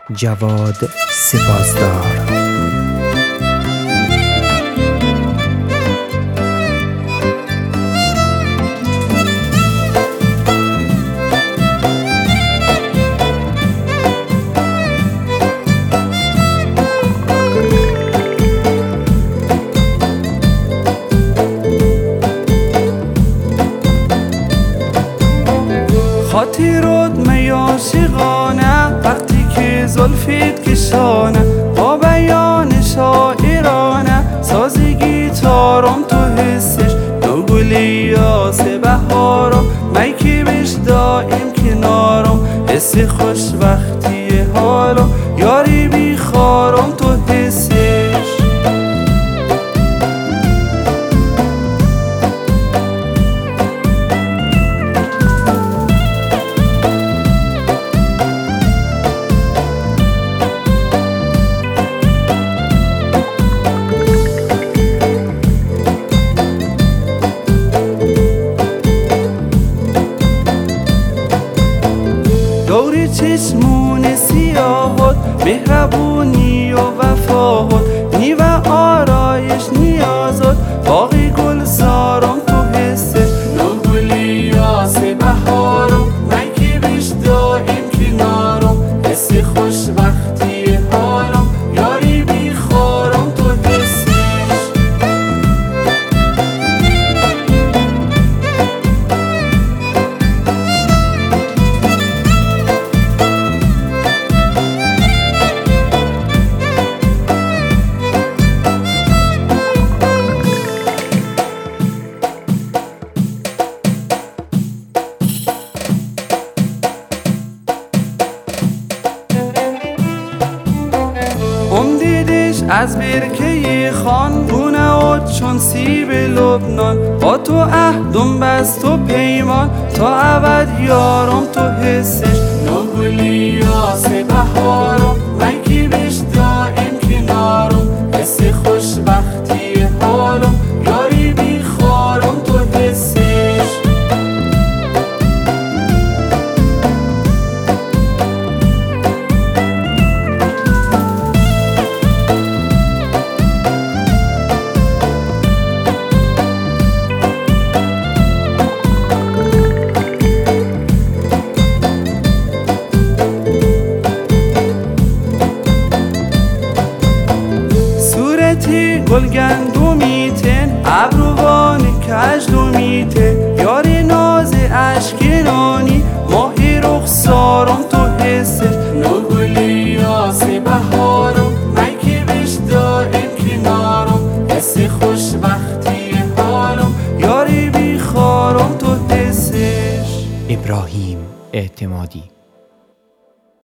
جواد سپاسدار. خاطرات میاشقانه وقتی که زلفت کشانه با بیان شاعرانه سازی گیتارم تو حسش نو گلی یاس بهارم می که بش دائم کنارم حس خوشبختی حالم یاری بیخارم تو حسش. دوری چشمون سیاهت مهربونی و وفاهت نیو آرایش نیازت باقی گل سارم تو حسش نو گلی یاس بهارم من که بش دائم کنارم حس خوشبختی حالم یاری بیخارم تو حسش. دیدش از برکه خان گونه و چون سیب لبنان با تو عهدم بست و پیمان تا ابد یارم تو حسش نو گلی یاس بهارم من که بش دائم کنارم حس خوشبختی حالم یاری بیخارم تو حسش. گل گندمیتن ابروان کجدمیته یاری ناز اشکنانی ماهی رخسارم تو حسش نو گلی یاس بهارم من که بش دائم کنارم حس خوشبختی حالم یاری بیخارم تو حسش. ابراهیم اعتمادی.